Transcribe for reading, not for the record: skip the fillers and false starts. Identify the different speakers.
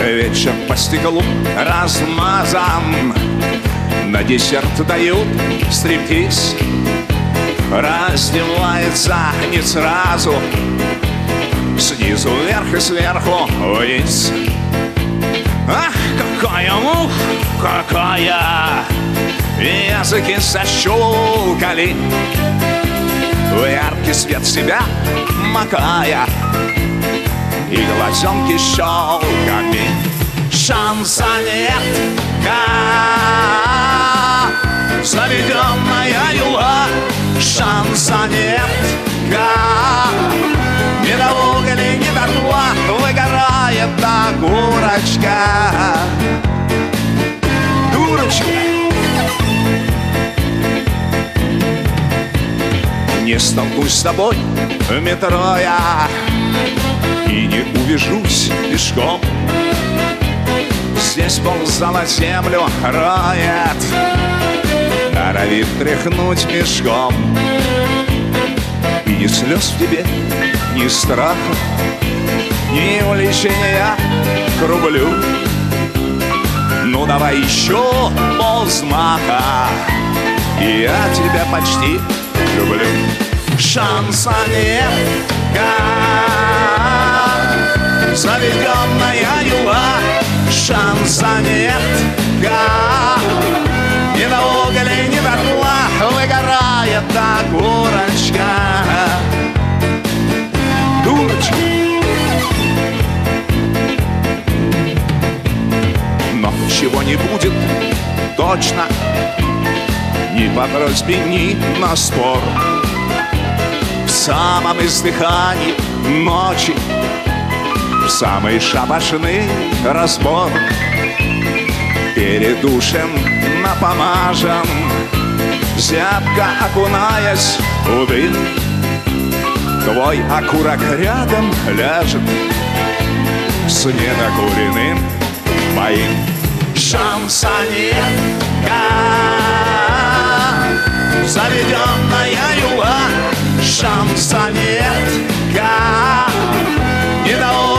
Speaker 1: Вечер по стеклу размазан, на десерт дают стриптиз. Раздевается не сразу, снизу вверх и сверху вниз. Ах, какая мух, какая! Языки защелкали, в яркий свет себя макая, и глазенки щелками. Шанса нет, как заведенная юла. Шанса нет, как ни до угля, ни до тла выгорает та курочка. Дурочка. Не столкнусь с тобой в метро я и не увижусь пешком. Здесь ползала землю роет, норовит тряхнуть мешком. И ни слез в тебе, ни страха, ни увлечения к рублю. Ну давай еще ползмаха, и я тебя почти люблю. Шанса нет, как заведенная юла. Шанса нет, как ни до угля, ни до тла выгорает та курочка. Дурочка. Но чего не будет точно, ни по просьбе, ни на спор. В самом издыхании ночи, в самый шабашный разбор, передушен, напомажен, зябко окунаясь в дым, твой окурок рядом ляжет с недокуренным моим. Шанса нет, как заведенная юла. Шанса нет, как ни до